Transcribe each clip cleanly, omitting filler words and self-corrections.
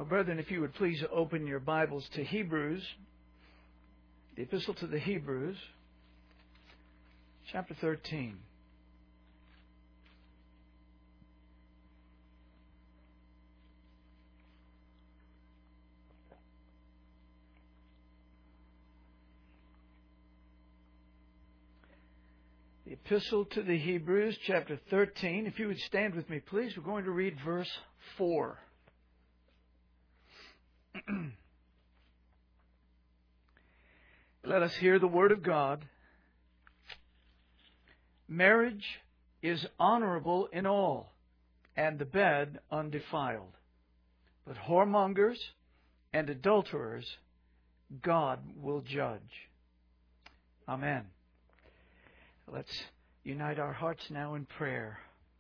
Brethren, if you would please open your Bibles to Hebrews, the Epistle to the Hebrews, chapter 13. The Epistle to the Hebrews, chapter 13. If you would stand with me, please, we're going to read verse 4. Let us hear the word of God. Marriage is honorable in all, and the bed undefiled. But whoremongers and adulterers God will judge. Amen. Let's unite our hearts now in prayer.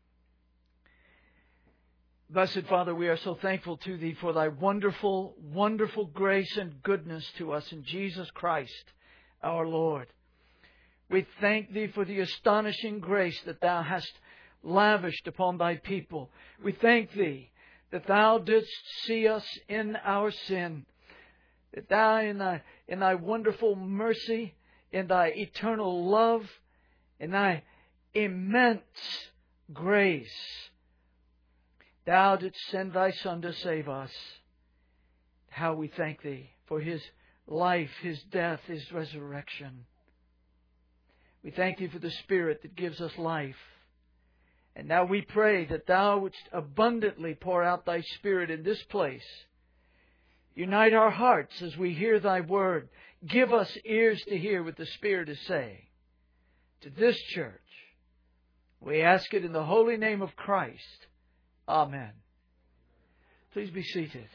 Blessed Father, we are so thankful to Thee for Thy wonderful, wonderful grace and goodness to us in Jesus Christ, our Lord. We thank Thee for the astonishing grace that Thou hast lavished upon Thy people. We thank Thee that Thou didst see us in our sin, that Thou in Thy wonderful mercy, in Thy eternal love, in Thy immense grace, Thou didst send Thy Son to save us. How we thank Thee for His life, His death, His resurrection. We thank Thee for the Spirit that gives us life. And now we pray that Thou wouldst abundantly pour out Thy Spirit in this place. Unite our hearts as we hear Thy word. Give us ears to hear what the Spirit is saying to this church. We ask it in the holy name of Christ. Amen. Please be seated.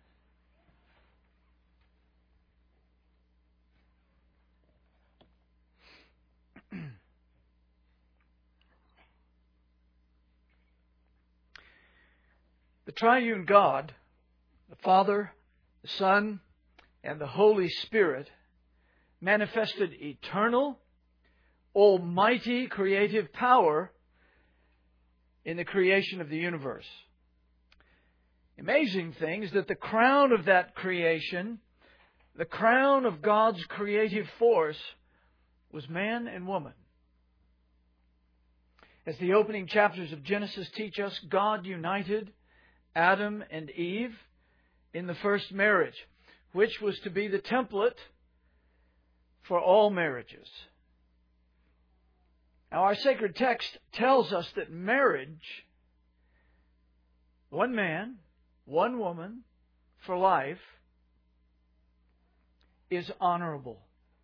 The triune God, the Father, the Son, and the Holy Spirit manifested eternal, almighty creative power in the creation of the universe. The amazing thing is that the crown of that creation, the crown of God's creative force, was man and woman. As the opening chapters of Genesis teach us, God united Adam and Eve in the first marriage, which was to be the template for all marriages. Now, our sacred text tells us that marriage, one man, one woman, for life, is honorable.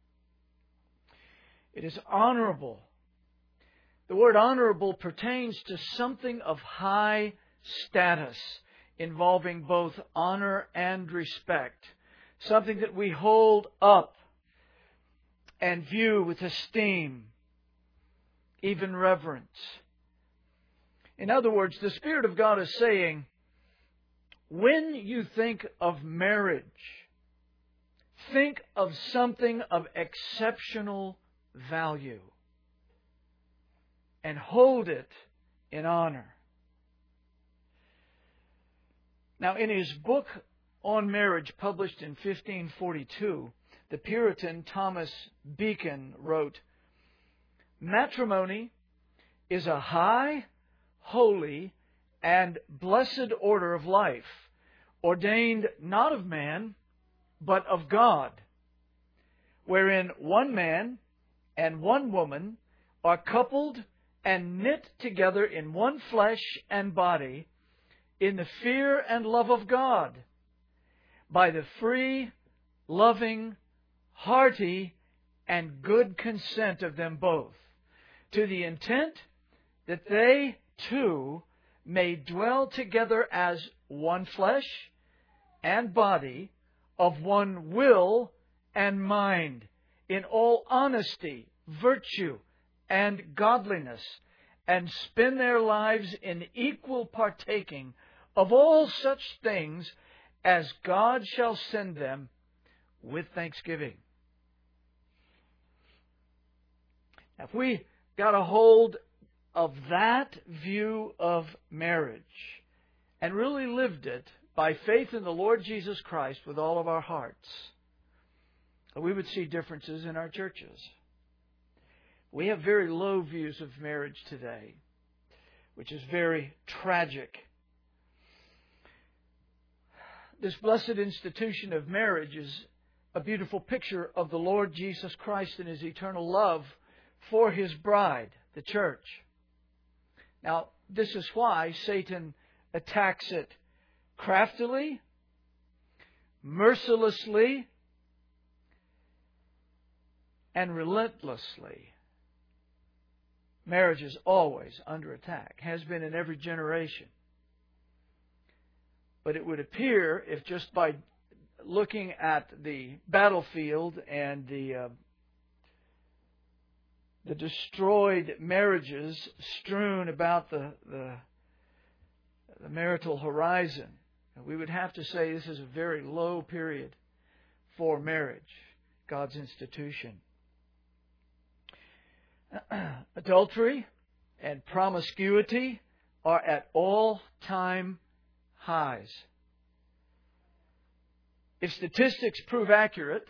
It is honorable. The word honorable pertains to something of high status, involving both honor and respect. Something that we hold up and view with esteem, even reverence. In other words, the Spirit of God is saying, when you think of marriage, think of something of exceptional value and hold it in honor. Now, in his book on marriage, published in 1542, the Puritan Thomas Beacon wrote, "Matrimony is a high, holy, and blessed order of life, ordained not of man, but of God, wherein one man and one woman are coupled and knit together in one flesh and body, in the fear and love of God, by the free, loving, hearty, and good consent of them both, to the intent that they two may dwell together as one flesh and body, of one will and mind, in all honesty, virtue, and godliness, and spend their lives in equal partaking of all such things as God shall send them with thanksgiving." Now, if we got a hold of that view of marriage and really lived it, by faith in the Lord Jesus Christ with all of our hearts, we would see differences in our churches. We have very low views of marriage today, which is very tragic. This blessed institution of marriage is a beautiful picture of the Lord Jesus Christ and His eternal love for His bride, the church. Now, this is why Satan attacks it craftily, mercilessly, and relentlessly. Marriage is always under attack, has been in every generation. But it would appear, if just by looking at the battlefield and the destroyed marriages strewn about the marital horizon, we would have to say this is a very low period for marriage, God's institution. Adultery and promiscuity are at all-time highs. If statistics prove accurate,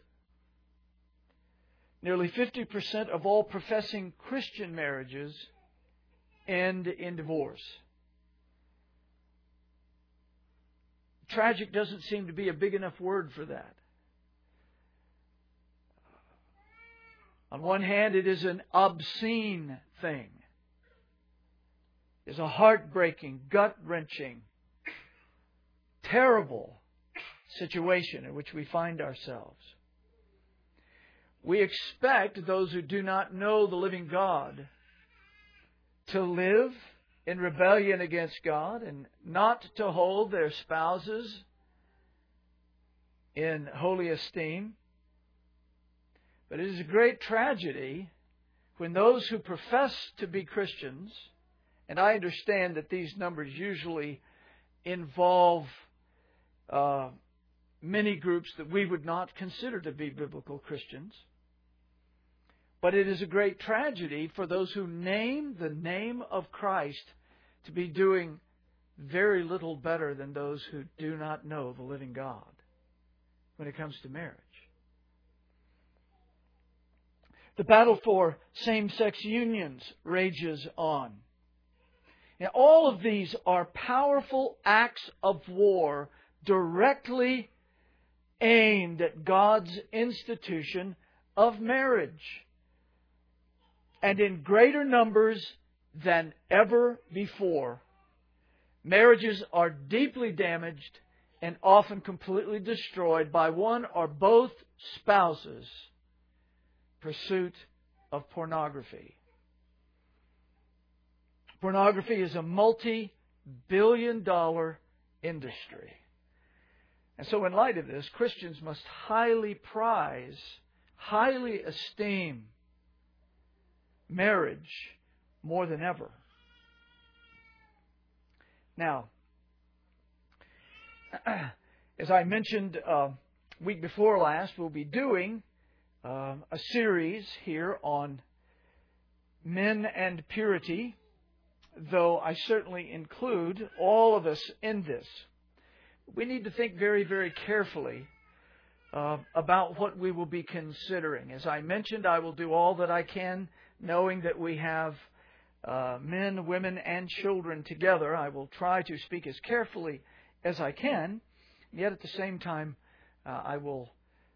nearly 50% of all professing Christian marriages end in divorce. Tragic doesn't seem to be a big enough word for that. On one hand, it is an obscene thing. It's a heartbreaking, gut-wrenching, terrible situation in which we find ourselves. We expect those who do not know the living God to live in rebellion against God and not to hold their spouses in holy esteem. But it is a great tragedy when those who profess to be Christians, and I understand that these numbers usually involve many groups that we would not consider to be biblical Christians, but it is a great tragedy for those who name the name of Christ to be doing very little better than those who do not know the living God when it comes to marriage. The battle for same-sex unions rages on. Now, all of these are powerful acts of war directly aimed at God's institution of marriage, and in greater numbers than ever before. Marriages are deeply damaged and often completely destroyed by one or both spouses' pursuit of pornography. Pornography is a multi-billion-dollar industry. And so in light of this, Christians must highly prize, highly esteem marriage more than ever. Now, as I mentioned week before last, we'll be doing a series here on men and purity, though I certainly include all of us in this. We need to think very, very carefully about what we will be considering. As I mentioned, I will do all that I can, knowing that we have men, women, and children together. I will try to speak as carefully as I can, yet at the same time, I will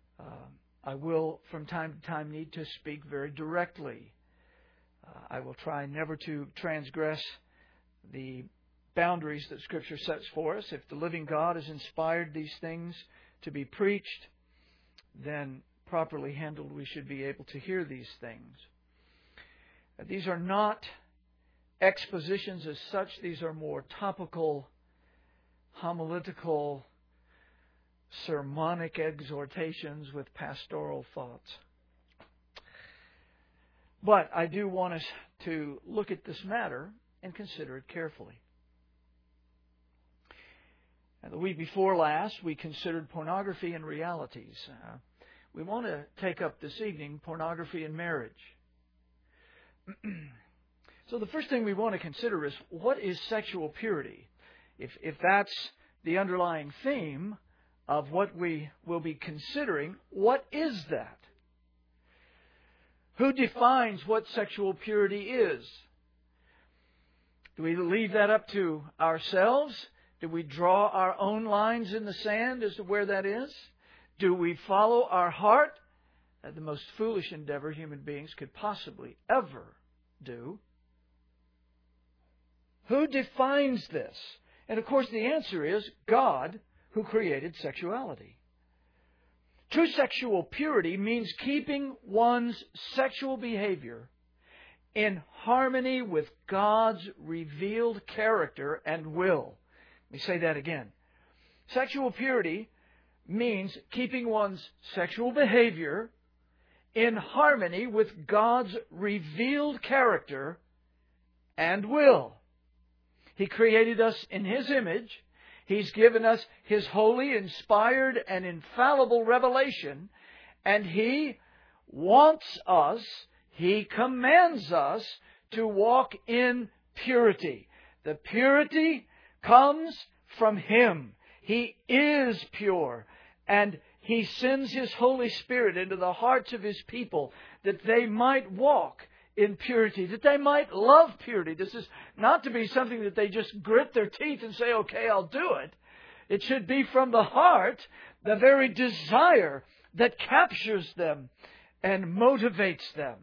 from time to time need to speak very directly. I will try never to transgress the boundaries that Scripture sets for us. If the living God has inspired these things to be preached, then properly handled, we should be able to hear these things. These are not expositions as such. These are more topical, homiletical, sermonic exhortations with pastoral thoughts. But I do want us to look at this matter and consider it carefully. And the week before last, we considered pornography and realities. We want to take up this evening pornography and marriage. So the first thing we want to consider is, what is sexual purity? If that's the underlying theme of what we will be considering. What is that? Who defines what sexual purity is? Do we leave that up to ourselves? Do we draw our own lines in the sand as to where that is? Do we follow our heart? The most foolish endeavor human beings could possibly ever do. Who defines this? And of course the answer is God, who created sexuality. True sexual purity means keeping one's sexual behavior in harmony with God's revealed character and will. Let me say that again. Sexual purity means keeping one's sexual behavior in harmony with God's revealed character and will. He created us in His image. He's given us His holy, inspired, and infallible revelation. And He wants us, He commands us to walk in purity. The purity comes from Him. He is pure. And He sends His Holy Spirit into the hearts of His people that they might walk in purity, that they might love purity. This is not to be something that they just grit their teeth and say, okay, I'll do it. It should be from the heart, the very desire that captures them and motivates them.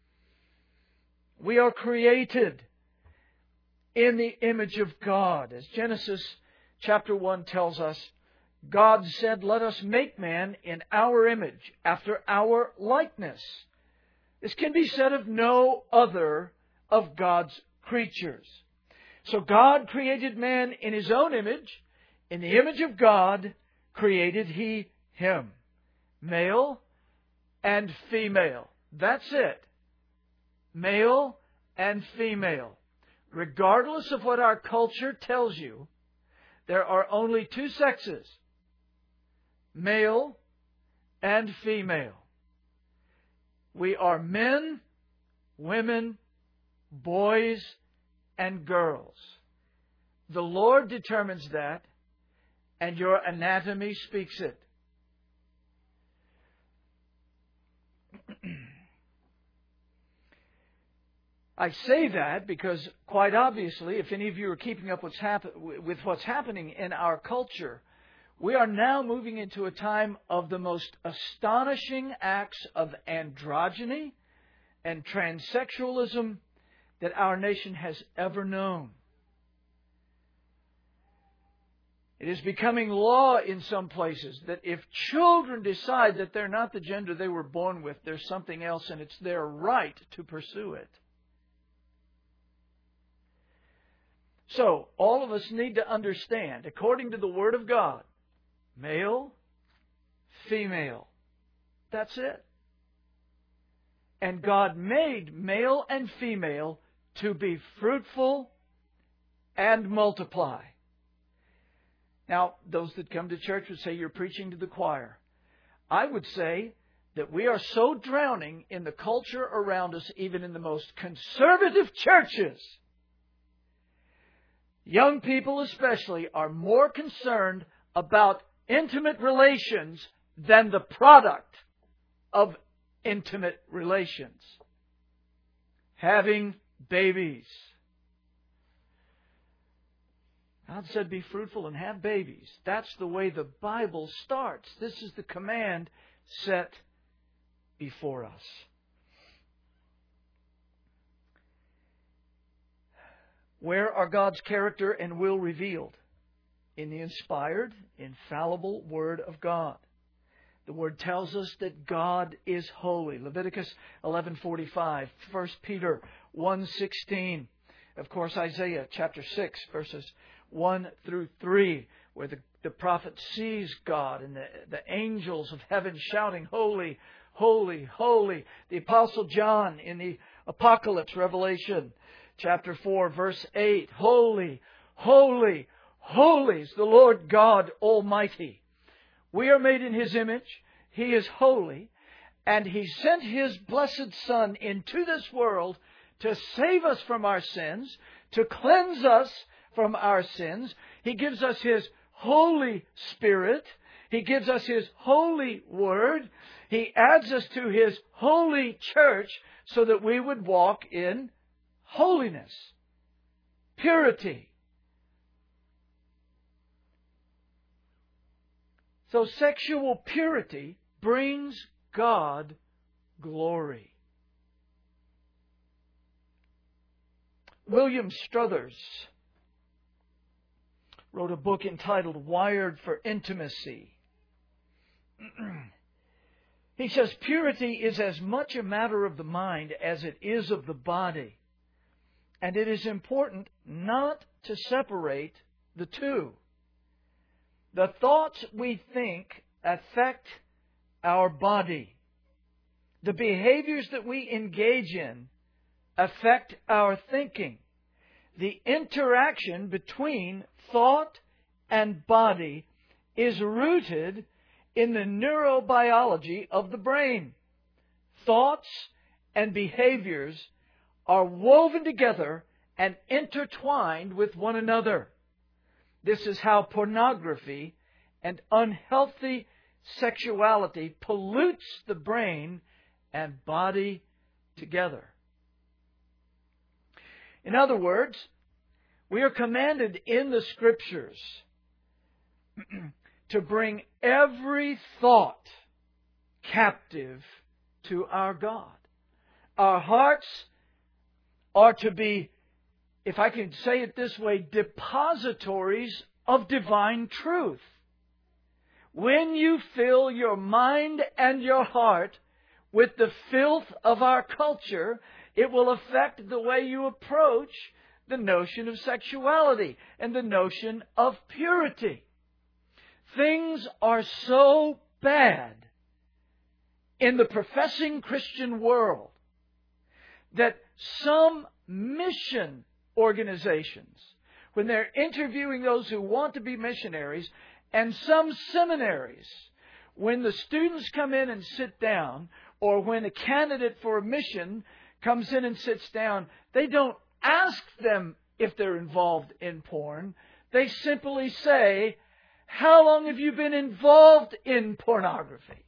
We are created in the image of God. As Genesis chapter 1 tells us, God said, let us make man in our image, after our likeness. This can be said of no other of God's creatures. So God created man in His own image. In the image of God created He him. Male and female. That's it. Male and female. Regardless of what our culture tells you, there are only two sexes. Male and female. We are men, women, boys, and girls. The Lord determines that, and your anatomy speaks it. I say that because, quite obviously, if any of you are keeping up with what's happening in our culture, we are now moving into a time of the most astonishing acts of androgyny and transsexualism that our nation has ever known. It is becoming law in some places that if children decide that they're not the gender they were born with, there's something else, and it's their right to pursue it. So, all of us need to understand, according to the Word of God, male, female. That's it. And God made male and female to be fruitful and multiply. Now, those that come to church would say you're preaching to the choir. I would say that we are so drowning in the culture around us, even in the most conservative churches. Young people especially are more concerned about intimate relations than the product of intimate relations. Having babies. God said, be fruitful and have babies. That's the way the Bible starts. This is the command set before us. Where are God's character and will revealed? In the inspired, infallible Word of God. The Word tells us that God is holy. Leviticus 11:45, 1 Peter 1:16. Of course, Isaiah chapter 6, verses 1 through 3, where the prophet sees God and the angels of heaven shouting, holy, holy, holy. The Apostle John in the Apocalypse, Revelation chapter 4, verse 8, holy, holy, holy is the Lord God Almighty. We are made in His image. He is holy. And He sent His blessed Son into this world to save us from our sins, to cleanse us from our sins. He gives us His Holy Spirit. He gives us His holy Word. He adds us to His holy church so that we would walk in holiness, purity. So sexual purity brings God glory. William Struthers wrote a book entitled Wired for Intimacy. He says, purity is as much a matter of the mind as it is of the body. And it is important not to separate the two. The thoughts we think affect our body. The behaviors that we engage in affect our thinking. The interaction between thought and body is rooted in the neurobiology of the brain. Thoughts and behaviors are woven together and intertwined with one another. This is how pornography and unhealthy sexuality pollutes the brain and body together. In other words, we are commanded in the Scriptures to bring every thought captive to our God. Our hearts are to be, if I can say it this way, depositories of divine truth. When you fill your mind and your heart with the filth of our culture, it will affect the way you approach the notion of sexuality and the notion of purity. Things are so bad in the professing Christian world that some mission organizations, when they're interviewing those who want to be missionaries, and some seminaries, when the students come in and sit down, or when a candidate for a mission comes in and sits down, they don't ask them if they're involved in porn. They simply say, "How long have you been involved in pornography?"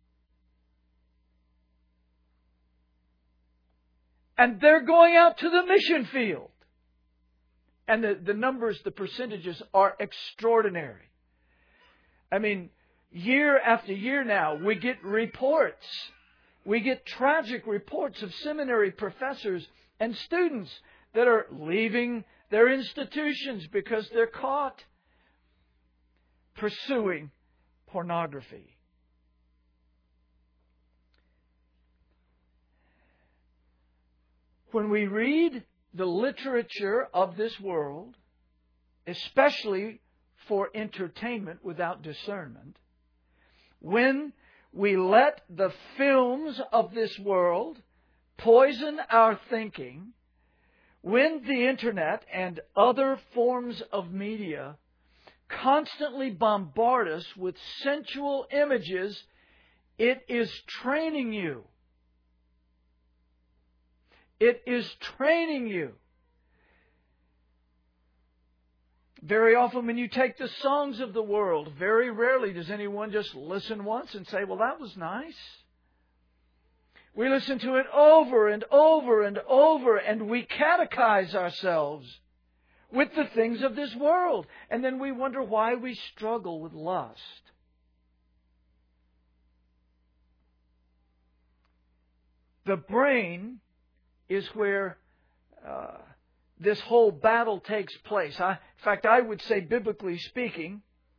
And they're going out to the mission field. And the numbers, the percentages are extraordinary. I mean, year after year now, we get reports. We get tragic reports of seminary professors and students that are leaving their institutions because they're caught pursuing pornography. When we read the literature of this world, especially for entertainment without discernment, when we let the films of this world poison our thinking, when the internet and other forms of media constantly bombard us with sensual images, it is training you. It is training you. Very often when you take the songs of the world, very rarely does anyone just listen once and say, "Well, that was nice." We listen to it over and over and over, and we catechize ourselves with the things of this world. And then we wonder why we struggle with lust. The brain is where this whole battle takes place. In fact, I would say, biblically speaking,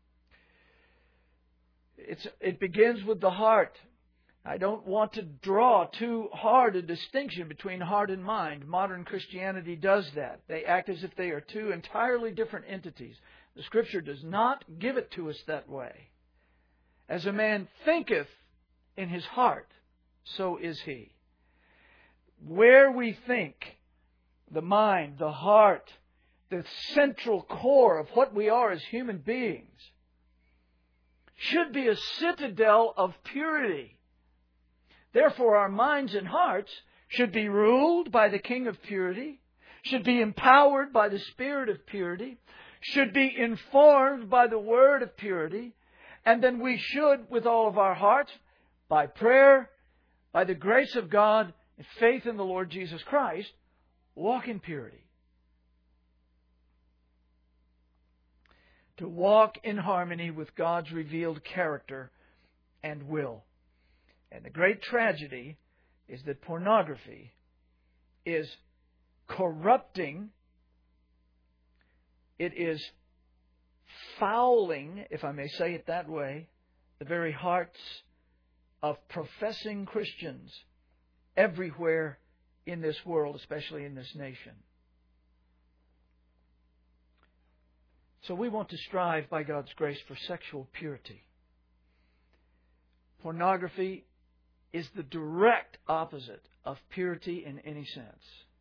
it begins with the heart. I don't want to draw too hard a distinction between heart and mind. Modern Christianity does that. They act as if they are two entirely different entities. The Scripture does not give it to us that way. As a man thinketh in his heart, so is he. Where we think, the mind, the heart, the central core of what we are as human beings, should be a citadel of purity. Therefore, our minds and hearts should be ruled by the King of Purity, should be empowered by the Spirit of Purity, should be informed by the word of purity, and then we should, with all of our hearts, by prayer, by the grace of God, and faith in the Lord Jesus Christ, walk in purity. To walk in harmony with God's revealed character and will. And the great tragedy is that pornography is corrupting, it is fouling, if I may say it that way, the very hearts of professing Christians everywhere in this world, especially in this nation. So we want to strive by God's grace for sexual purity. Pornography is the direct opposite of purity in any sense.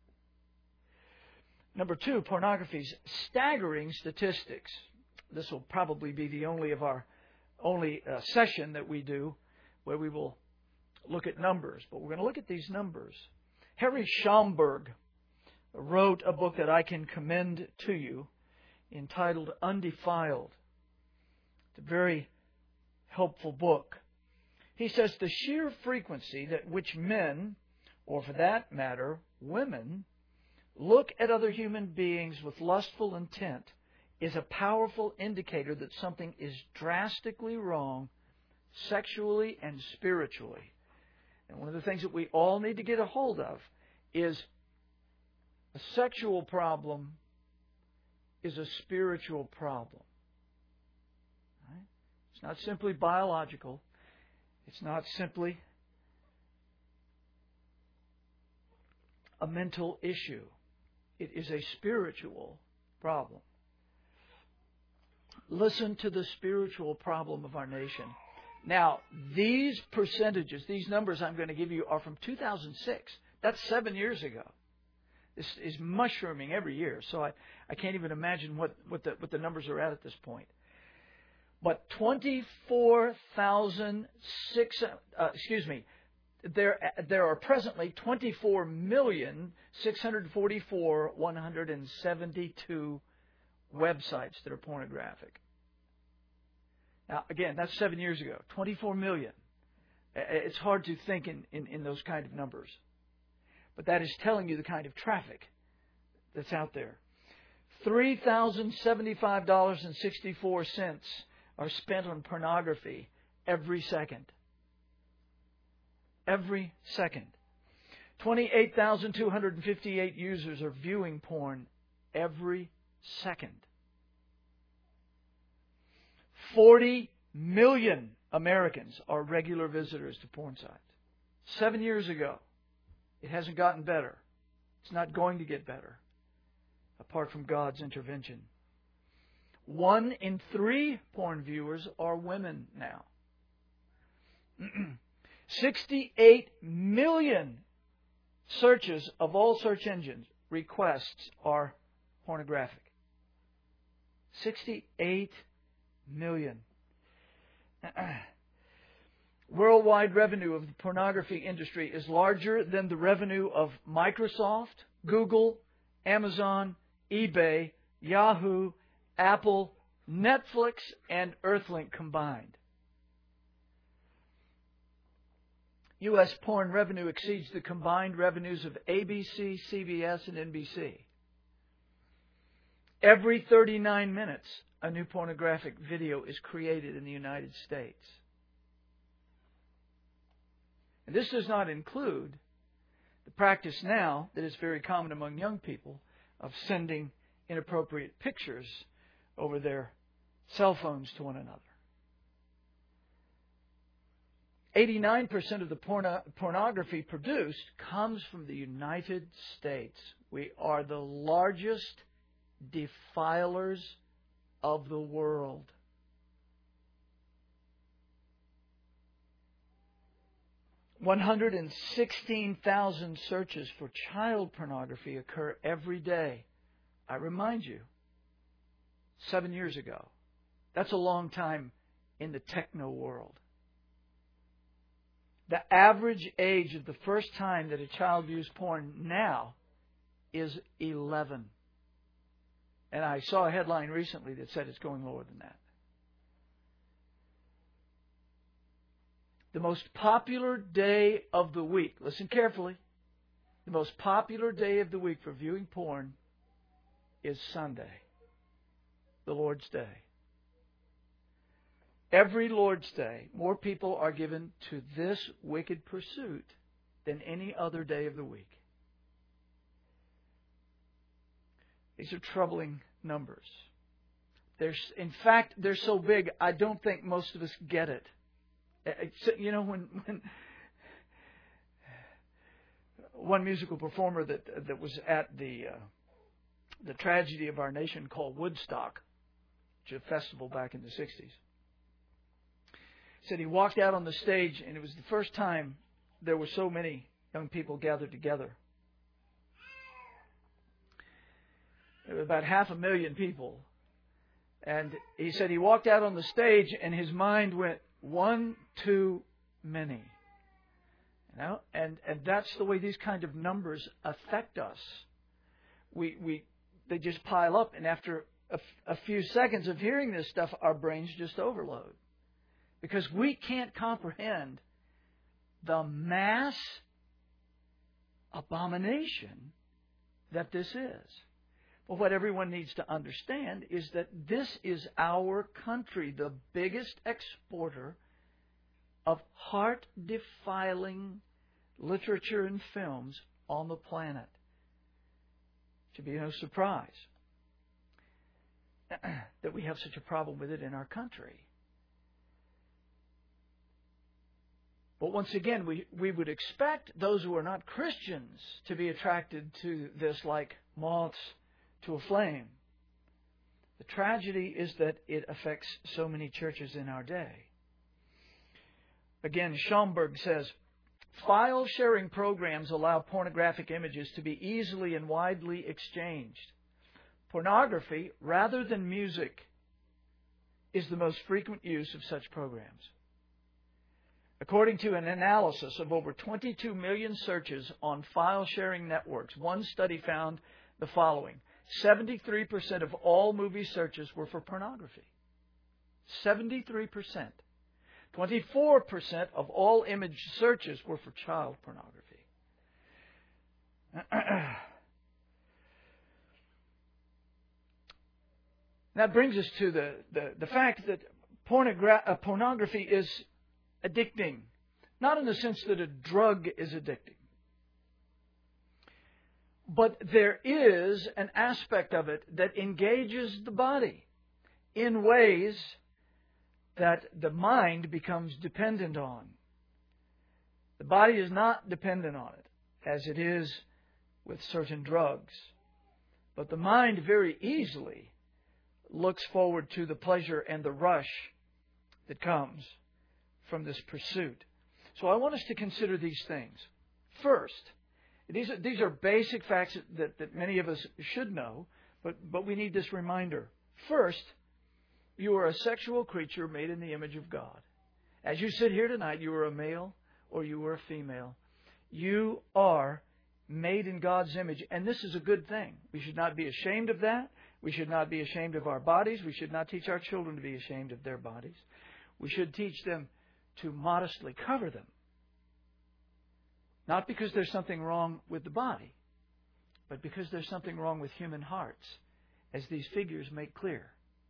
Number two, pornography's staggering statistics. This will probably be the only session that we do where we will look at numbers. But we're going to look at these numbers. Harry Schomburg wrote a book that I can commend to you entitled Undefiled. It's a very helpful book. He says the sheer frequency at which men, or for that matter, women, look at other human beings with lustful intent is a powerful indicator that something is drastically wrong sexually and spiritually. And one of the things that we all need to get a hold of is a sexual problem is a spiritual problem. Right? It's not simply biological. It's not simply a mental issue. It is a spiritual problem. Listen to the spiritual problem of our nation. Now, these percentages, these numbers I'm going to give you are from 2006. That's 7 years ago. This is mushrooming every year, so I can't even imagine what the numbers are at this point. But there are presently 24,644,172 websites that are pornographic. Now, again, that's 7 years ago. 24 million. It's hard to think in those kind of numbers. But that is telling you the kind of traffic that's out there. $3,075.64 are spent on pornography every second. Every second. 28,258 users are viewing porn every second. 40 million Americans are regular visitors to porn sites. 7 years ago. It hasn't gotten better. It's not going to get better, apart from God's intervention. 1 in 3 porn viewers are women now. 68 million searches of all search engines requests are pornographic. 68 million. Worldwide revenue of the pornography industry is larger than the revenue of Microsoft, Google, Amazon, eBay, Yahoo, Apple, Netflix, and Earthlink combined. U.S. porn revenue exceeds the combined revenues of ABC, CBS, and NBC. Every 39 minutes, a new pornographic video is created in the United States. And this does not include the practice now that is very common among young people of sending inappropriate pictures over their cell phones to one another. 89% of the pornography produced comes from the United States. We are the largest defilers of the world. $116,000 searches for child pornography occur every day. I remind you, 7 years ago. That's a long time in the techno world. The average age of the first time that a child views porn now is 11. And I saw a headline recently that said it's going lower than that. The most popular day of the week, listen carefully, the most popular day of the week for viewing porn is Sunday, the Lord's Day. Every Lord's Day, more people are given to this wicked pursuit than any other day of the week. These are troubling numbers. In fact, they're so big, I don't think most of us get it. You know, when one musical performer that was at the tragedy of our nation called Woodstock, which is a festival back in the 60s, said he walked out on the stage and it was the first time there were so many young people gathered together. There were about 500,000 people. And he said he walked out on the stage and his mind went, one too many. You know? And that's the way these kind of numbers affect us. They just pile up, and after a few seconds of hearing this stuff, our brains just overload. Because we can't comprehend the mass abomination that this is. But what everyone needs to understand is that this is our country, the biggest exporter of heart-defiling literature and films on the planet. It should be no surprise that we have such a problem with it in our country. But once again, we would expect those who are not Christians to be attracted to this like moths to a flame. The tragedy is that it affects so many churches in our day. Again, Schomburg says, file sharing programs allow pornographic images to be easily and widely exchanged. Pornography, rather than music, is the most frequent use of such programs. According to an analysis of over 22 million searches on file-sharing networks, one study found the following. 73% of all movie searches were for pornography. 73%. 24% of all image searches were for child pornography. That brings us to the fact that pornography is addicting. Not in the sense that a drug is addicting. But there is an aspect of it that engages the body in ways that the mind becomes dependent on. The body is not dependent on it, as it is with certain drugs. But the mind very easily looks forward to the pleasure and the rush that comes from this pursuit. So I want us to consider these things. First, these are basic facts that many of us should know, but we need this reminder. First, you are a sexual creature made in the image of God. As you sit here tonight, you are a male or you are a female. You are made in God's image, and this is a good thing. We should not be ashamed of that. We should not be ashamed of our bodies. We should not teach our children to be ashamed of their bodies. We should teach them to modestly cover them. Not because there's something wrong with the body, but because there's something wrong with human hearts, as these figures make clear.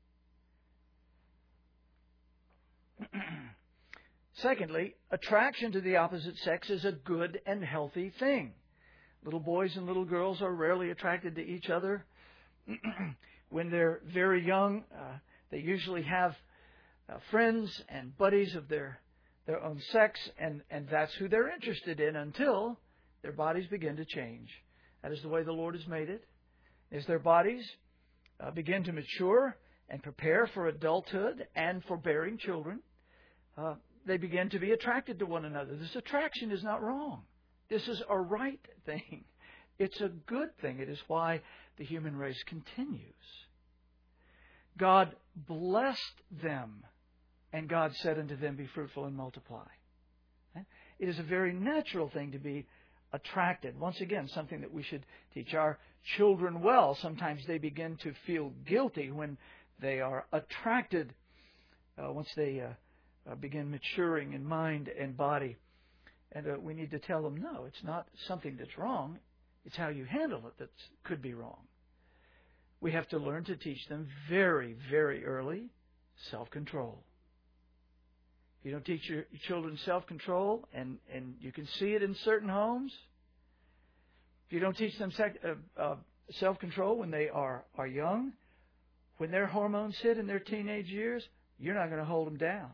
Secondly, attraction to the opposite sex is a good and healthy thing. Little boys and little girls are rarely attracted to each other. When they're very young, they usually have friends and buddies of their own sex, and that's who they're interested in until their bodies begin to change. That is the way the Lord has made it. As their bodies begin to mature and prepare for adulthood and for bearing children, they begin to be attracted to one another. This attraction is not wrong. This is a right thing. It's a good thing. It is why the human race continues. God blessed them, and God said unto them, be fruitful and multiply. It is a very natural thing to be attracted. Once again, something that we should teach our children well. Sometimes they begin to feel guilty when they are attracted once they begin maturing in mind and body. And we need to tell them, no, it's not something that's wrong. It's how you handle it that could be wrong. We have to learn to teach them very, very early self-control. If you don't teach your children self-control, and you can see it in certain homes, if you don't teach them self-control when they are young, when their hormones hit in their teenage years, you're not going to hold them down.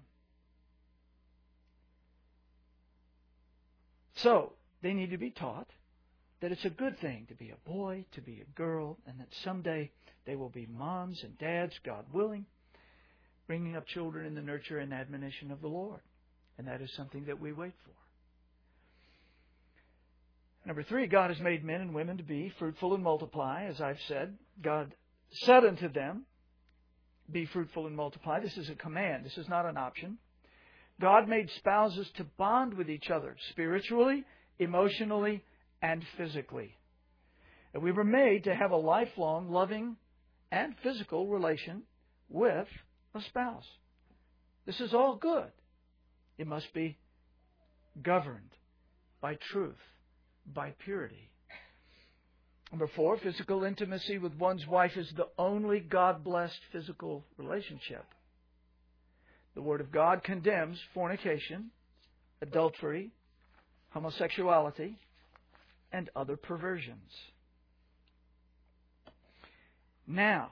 So, they need to be taught that it's a good thing to be a boy, to be a girl, and that someday they will be moms and dads, God willing, bringing up children in the nurture and admonition of the Lord. And that is something that we wait for. Number 3, God has made men and women to be fruitful and multiply. As I've said, God said unto them, be fruitful and multiply. This is a command. This is not an option. God made spouses to bond with each other spiritually, emotionally, and physically. And we were made to have a lifelong, loving, and physical relation with a spouse. This is all good. It must be governed by truth, by purity. Number 4, physical intimacy with one's wife is the only God-blessed physical relationship. The Word of God condemns fornication, adultery, homosexuality, and other perversions. Now,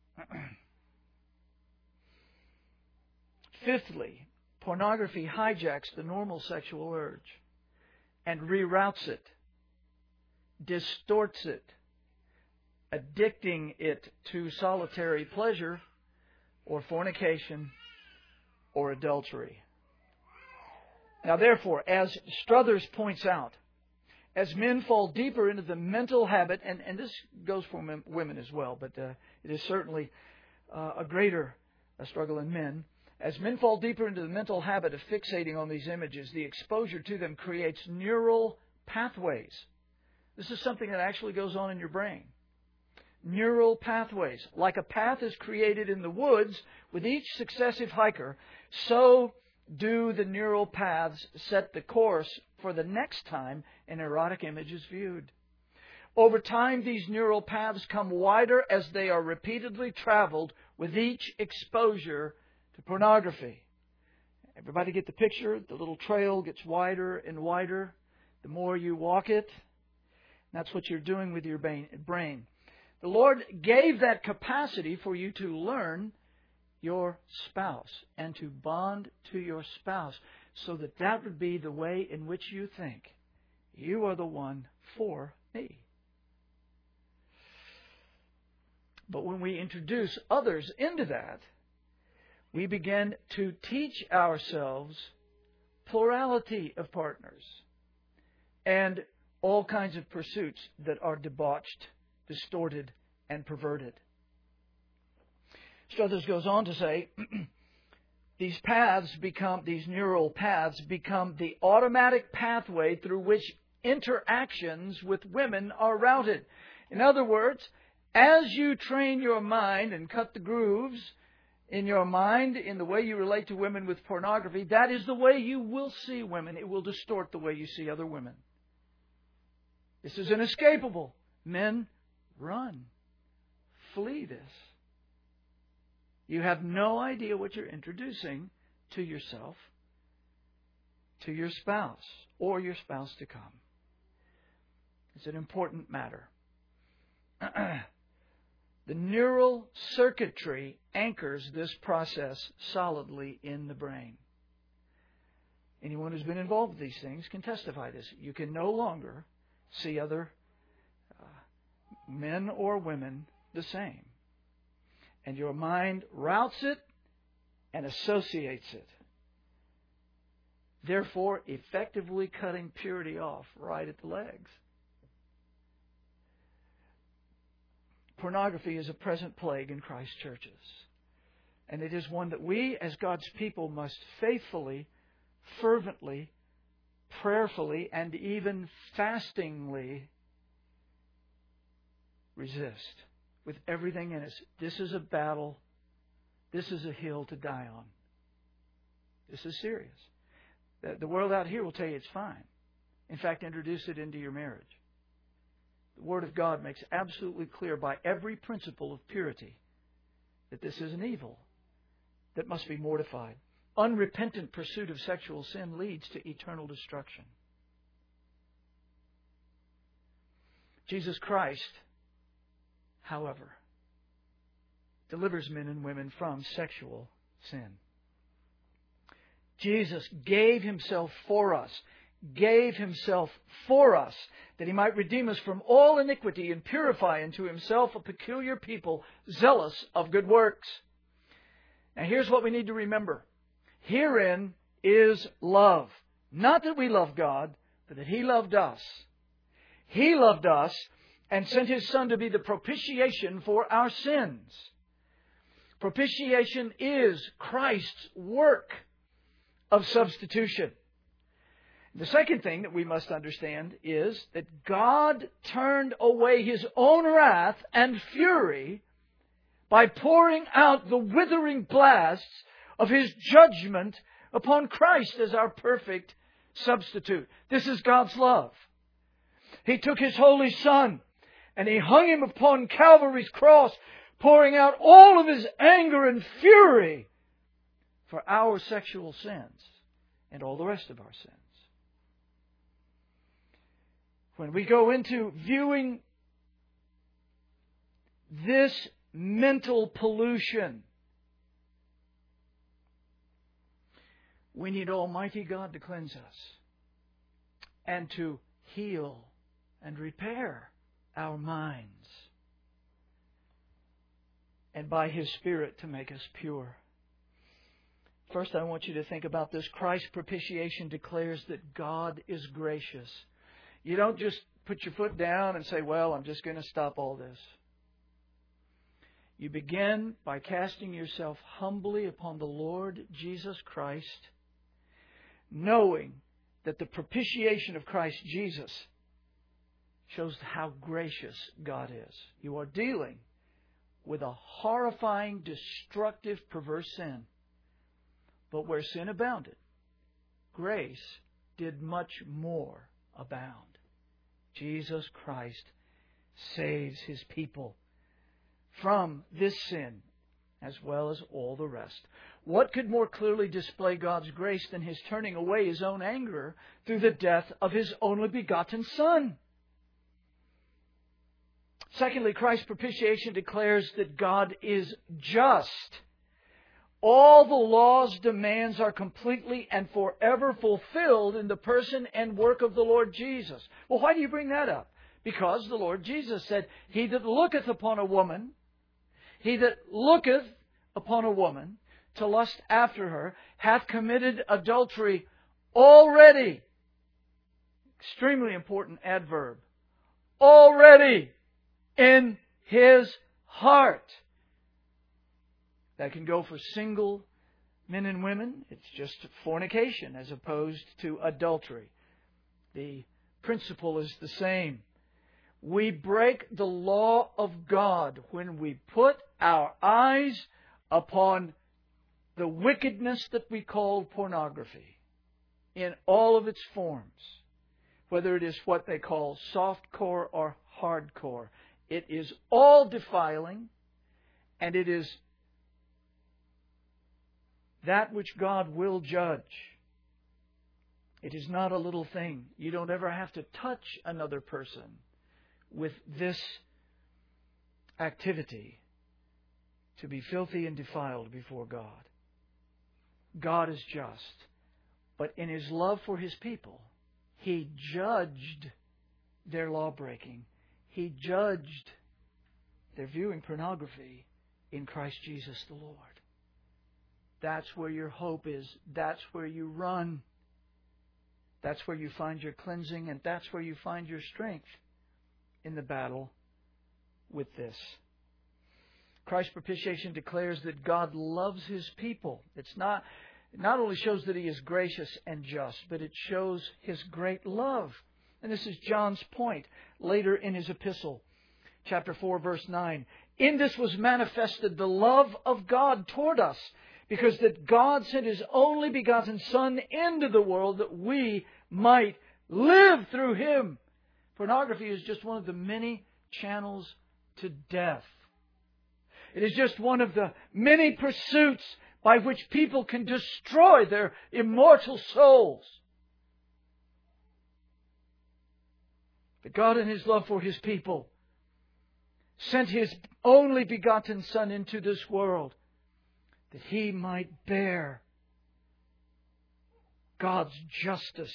fifthly, pornography hijacks the normal sexual urge and reroutes it, distorts it, addicting it to solitary pleasure or fornication or adultery. Now, therefore, as Struthers points out, as men fall deeper into the mental habit, and this goes for women as well, but it is certainly a greater struggle in men. As men fall deeper into the mental habit of fixating on these images, the exposure to them creates neural pathways. This is something that actually goes on in your brain. Neural pathways. Like a path is created in the woods with each successive hiker, so do the neural paths set the course for the next time an erotic image is viewed. Over time, these neural paths come wider as they are repeatedly traveled with each exposure to pornography. Everybody get the picture? The little trail gets wider and wider the more you walk it. That's what you're doing with your brain. The Lord gave that capacity for you to learn your spouse and to bond to your spouse so that that would be the way in which you think. You are the one for me. But when we introduce others into that, we begin to teach ourselves plurality of partners and all kinds of pursuits that are debauched, distorted, and perverted. Struthers goes on to say, these neural paths become the automatic pathway through which interactions with women are routed. In other words, as you train your mind and cut the grooves in your mind in the way you relate to women with pornography, that is the way you will see women. It will distort the way you see other women. This is inescapable. Men, run. Flee this. You have no idea what you're introducing to yourself, to your spouse, or your spouse to come. It's an important matter. The neural circuitry anchors this process solidly in the brain. Anyone who's been involved with these things can testify this. You can no longer see other men or women the same. And your mind routes it and associates it. Therefore, effectively cutting purity off right at the legs. Pornography is a present plague in Christ's churches. And it is one that we, as God's people, must faithfully, fervently prayerfully and even fastingly resist with everything in us. This is a battle. This is a hill to die on. This is serious. The world out here will tell you it's fine. In fact, introduce it into your marriage. The Word of God makes absolutely clear by every principle of purity that this is an evil that must be mortified. Unrepentant pursuit of sexual sin leads to eternal destruction. Jesus Christ, however, delivers men and women from sexual sin. Jesus gave Himself for us, that He might redeem us from all iniquity and purify unto Himself a peculiar people, zealous of good works. Now here's what we need to remember. Herein is love. Not that we love God, but that He loved us. He loved us and sent His Son to be the propitiation for our sins. Propitiation is Christ's work of substitution. The second thing that we must understand is that God turned away His own wrath and fury by pouring out the withering blasts of His judgment upon Christ as our perfect substitute. This is God's love. He took His holy Son and He hung Him upon Calvary's cross, pouring out all of His anger and fury for our sexual sins and all the rest of our sins. When we go into viewing this mental pollution, we need Almighty God to cleanse us and to heal and repair our minds, and by His Spirit to make us pure. First, I want you to think about this. Christ's propitiation declares that God is gracious. You don't just put your foot down and say, well, I'm just going to stop all this. You begin by casting yourself humbly upon the Lord Jesus Christ, knowing that the propitiation of Christ Jesus shows how gracious God is. You are dealing with a horrifying, destructive, perverse sin. But where sin abounded, grace did much more abound. Jesus Christ saves His people from this sin as well as all the rest. What could more clearly display God's grace than His turning away His own anger through the death of His only begotten Son? Secondly, Christ's propitiation declares that God is just. All the law's demands are completely and forever fulfilled in the person and work of the Lord Jesus. Well, why do you bring that up? Because the Lord Jesus said, He that looketh upon a woman to lust after her hath committed adultery already. Extremely important adverb. Already in his heart. That can go for single men and women. It's just fornication as opposed to adultery. The principle is the same. We break the law of God when we put our eyes upon the wickedness that we call pornography in all of its forms. Whether it is what they call softcore or hardcore. It is all defiling, and it is that which God will judge. It is not a little thing. You don't ever have to touch another person with this activity to be filthy and defiled before God. God is just. But in His love for His people, He judged their law-breaking. He judged their viewing pornography in Christ Jesus the Lord. That's where your hope is. That's where you run. That's where you find your cleansing, and that's where you find your strength in the battle with this. Christ's propitiation declares that God loves His people. It's not It not only shows that He is gracious and just, but it shows His great love. And this is John's point later in his epistle. Chapter 4, verse 9. In this was manifested the love of God toward us, because that God sent His only begotten Son into the world that we might live through Him. Pornography is just one of the many channels to death. It is just one of the many pursuits by which people can destroy their immortal souls. But God, in His love for His people, sent His only begotten Son into this world that He might bear God's justice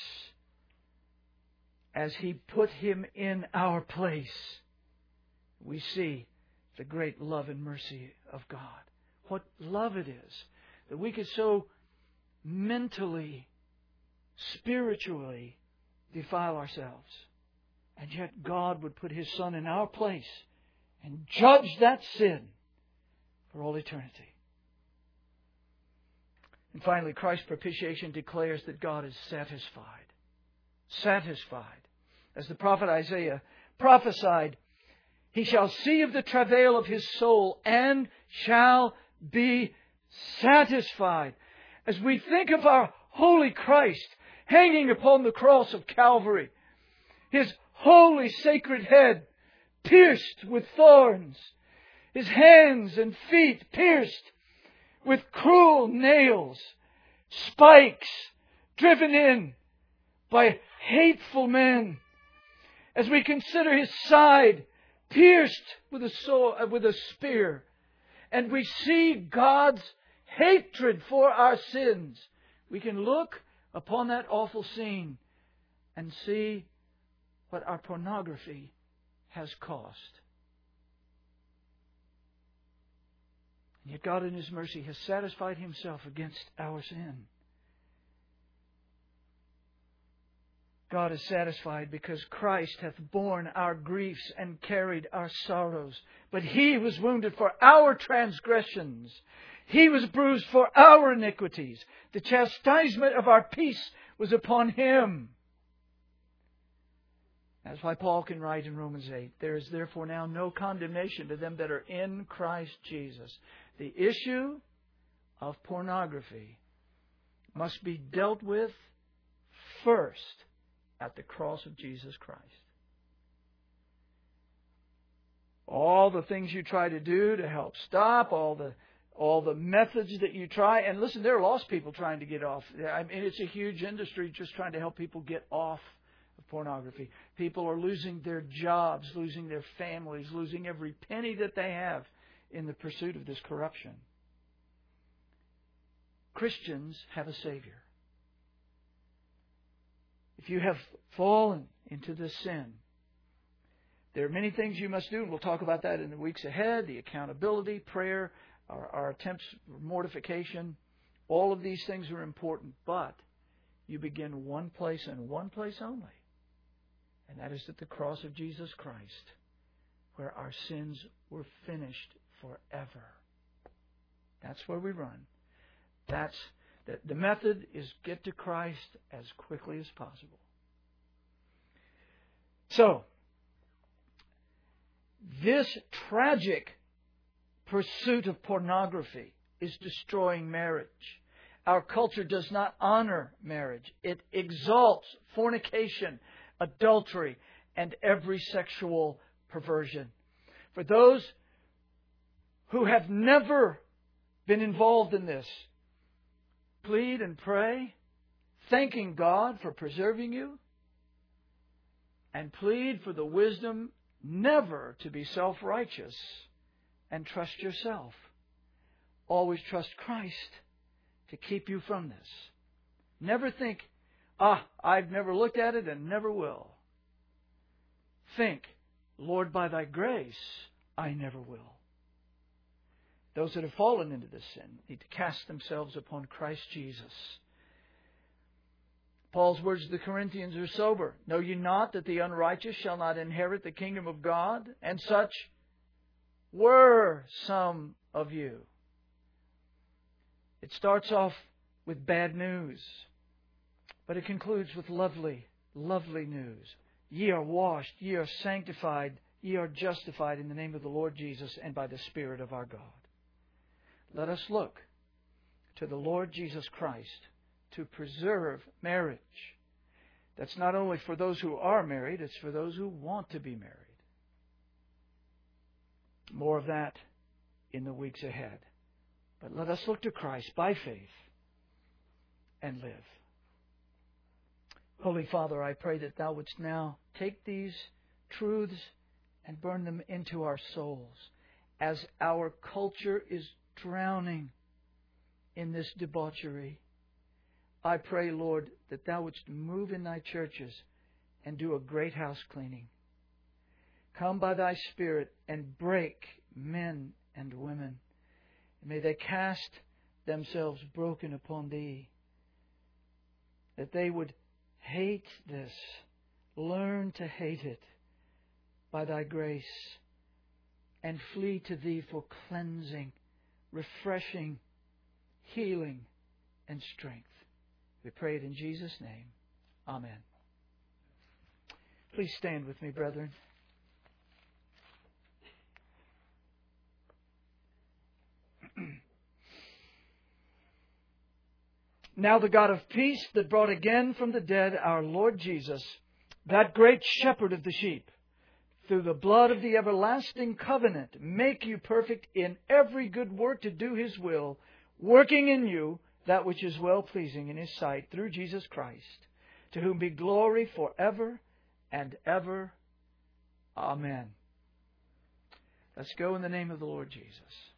as He put Him in our place. We see the great love and mercy of God. What love it is that we could so mentally, spiritually defile ourselves. And yet God would put His Son in our place and judge that sin for all eternity. And finally, Christ's propitiation declares that God is satisfied. Satisfied. As the prophet Isaiah prophesied, He shall see of the travail of His soul and shall be satisfied. As we think of our holy Christ hanging upon the cross of Calvary, His holy sacred head pierced with thorns, His hands and feet pierced with cruel nails, spikes driven in by hateful men. As we consider His side pierced with a spear, and we see God's hatred for our sins, we can look upon that awful scene and see what our pornography has cost. And yet God in His mercy has satisfied Himself against our sin. God is satisfied because Christ hath borne our griefs and carried our sorrows. But He was wounded for our transgressions. He was bruised for our iniquities. The chastisement of our peace was upon Him. That's why Paul can write in Romans 8, there is therefore now no condemnation to them that are in Christ Jesus. The issue of pornography must be dealt with first at the cross of Jesus Christ. All the things you try to do to help stop, all the methods that you try, and listen, there are lost people trying to get off. I mean, it's a huge industry just trying to help people get off of pornography. People are losing their jobs, losing their families, losing every penny that they have in the pursuit of this corruption. Christians have a Savior. If you have fallen into this sin, there are many things you must do, and we'll talk about that in the weeks ahead. The accountability, prayer, our attempts for mortification. All of these things are important, but you begin one place and one place only. And that is at the cross of Jesus Christ, where our sins were finished forever. That's where we run. The method is get to Christ as quickly as possible. So, this tragic pursuit of pornography is destroying marriage. Our culture does not honor marriage. It exalts fornication, adultery, and every sexual perversion. For those who have never been involved in this, plead and pray, thanking God for preserving you, and plead for the wisdom never to be self-righteous and trust yourself. Always trust Christ to keep you from this. Never think, I've never looked at it and never will. Think, Lord, by Thy grace, I never will. Those that have fallen into this sin need to cast themselves upon Christ Jesus. Paul's words to the Corinthians are sober. Know ye not that the unrighteous shall not inherit the kingdom of God? And such were some of you. It starts off with bad news. But it concludes with lovely, lovely news. Ye are washed, ye are sanctified, ye are justified in the name of the Lord Jesus and by the Spirit of our God. Let us look to the Lord Jesus Christ to preserve marriage. That's not only for those who are married, it's for those who want to be married. More of that in the weeks ahead. But let us look to Christ by faith and live. Holy Father, I pray that Thou wouldst now take these truths and burn them into our souls as our culture is drowning in this debauchery. I pray, Lord, that Thou wouldst move in Thy churches and do a great house cleaning. Come by Thy Spirit and break men and women. And may they cast themselves broken upon Thee, that they would hate this, learn to hate it by Thy grace, and flee to Thee for cleansing, refreshing, healing, and strength. We pray it in Jesus' name. Amen. Please stand with me, brethren. Now the God of peace that brought again from the dead our Lord Jesus, that great shepherd of the sheep, through the blood of the everlasting covenant, make you perfect in every good work to do His will, working in you that which is well-pleasing in His sight, through Jesus Christ, to whom be glory forever and ever. Amen. Let's go in the name of the Lord Jesus.